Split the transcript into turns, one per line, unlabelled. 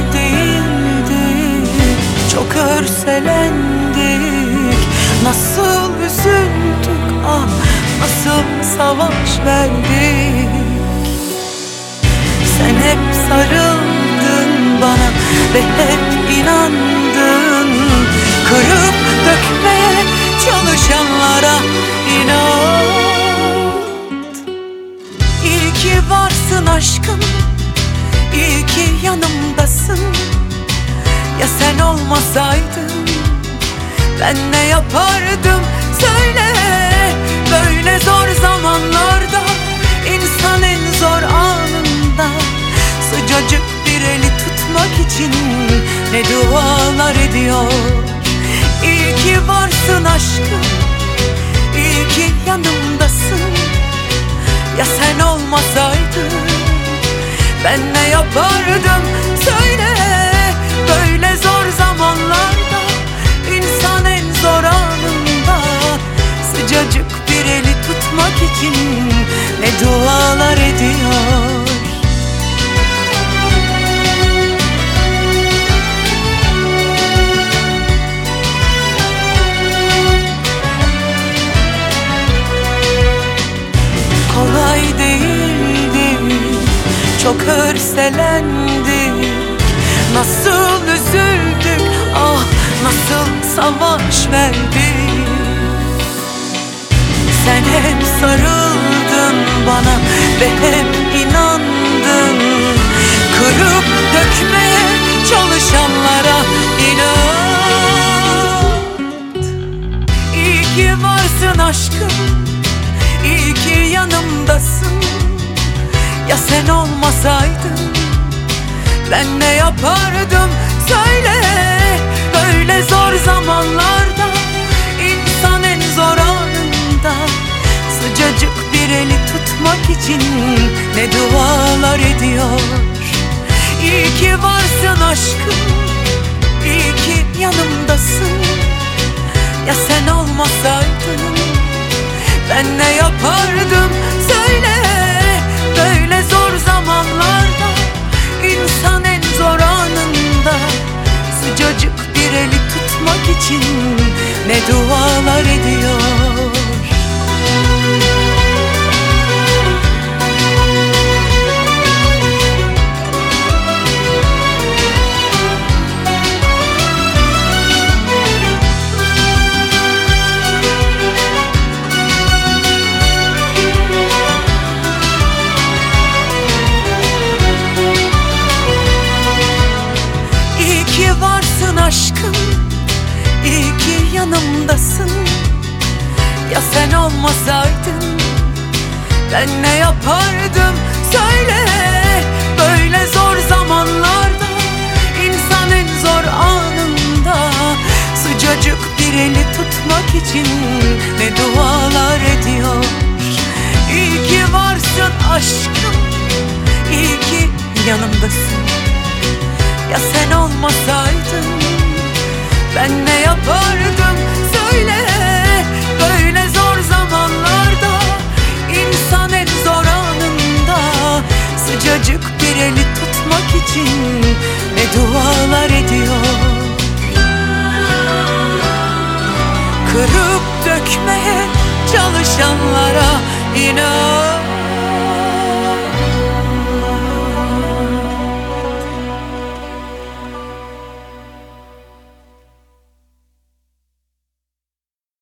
değildi, çok örselendik. Nasıl üzüldük, ah nasıl savaş verdik. Sen hep sarıldın bana ve hep inandın. Kırıp dökmeye çalışanlara inat. İyi ki varsın aşkım, iyi ki yanımdasın. Ya sen olmasaydın ben ne yapardım söyle. Böyle zor zamanlarda, insan en zor anında, sıcacık bir eli tutmak için ne dualar ediyor. İyi ki varsın aşkım, iyi ki yanımdasın. Ya sen olmasaydın ben ne yapardım söyle. Böyle zor zamanlarda, insan en zor anında, sıcacık bir eli tutmak için ne dualar ediyor. Kolay değildi, çok örselendik. Nasıl üzüldük, ah nasıl savaş verdik. Sen hep sarıldın bana ve hep inandın. Kırıp dökmeye çalışanlara inat. İyi ki varsın aşkım, iyi ki yanımdasın. Ya sen olmasaydın ben ne yapardım söyle. Böyle zor zamanlarda, insan en zor anında, sıcacık bir eli tutmak için ne dualar ediyor. İyi ki varsın aşkım, iyi ki yanımdasın. Ya sen olmasaydın ben ne yapardım söyle. Böyle zor zamanlarda, insan en zor anında, sıcacık bir eli tutmak için ne dualar ediyor. Aşkım, iyi ki yanımdasın. Ya sen olmasaydın ben ne yapardım söyle. Böyle zor zamanlarda, insan en zor anında, sıcacık bir eli tutmak için ne dualar ediyor. İyi ki varsın aşkım, iyi ki yanımdasın. Ya sen olmasaydın ben ne yapardım söyle. Böyle zor zamanlarda, insan en zor anında, sıcacık bir eli tutmak için ne dualar ediyor. Kırıp dökmeye çalışanlara inan.